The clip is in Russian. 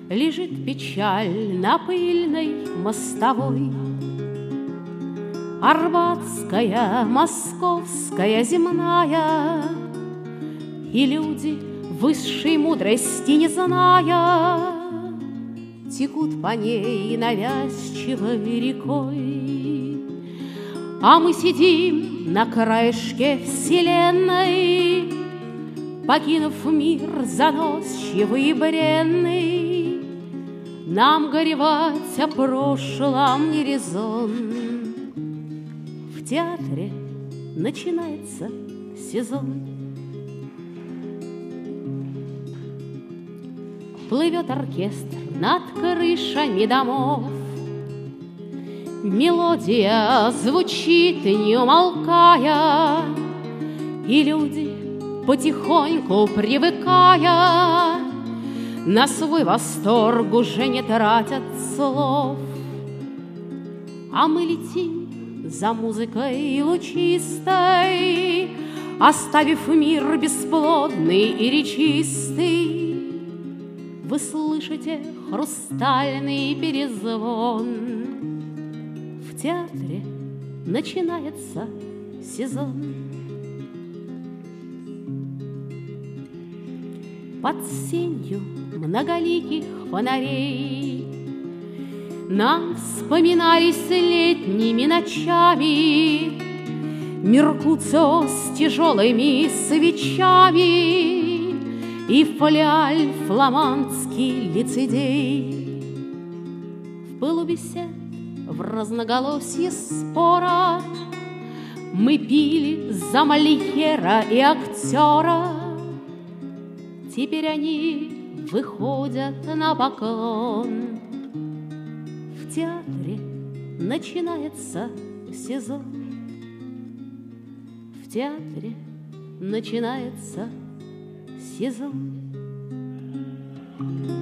Лежит печаль на пыльной мостовой. Арбатская, московская, земная, и люди, высшей мудрости не зная, текут по ней навязчивой рекой. А мы сидим на краешке вселенной, покинув мир заносчивый и бренный. Нам горевать о прошлом не резон. В театре начинается сезон. Плывет оркестр над крышами домов. Мелодия звучит, не умолкая, и люди, потихоньку привыкая, на свой восторг уже не тратят слов. А мы летим за музыкой лучистой, оставив мир бесплодный и речистый. Вы слышите хрустальный перезвон. В театре начинается сезон. Под сенью многоликих фонарей нам вспоминались летними ночами Меркуцио с тяжелыми свечами и фолиаль фламандский лицедей. В пылу бесед, в разноголосье спора мы пили за Мольера и актера. Теперь они выходят на поклон. В театре начинается сезон. В театре начинается сезон.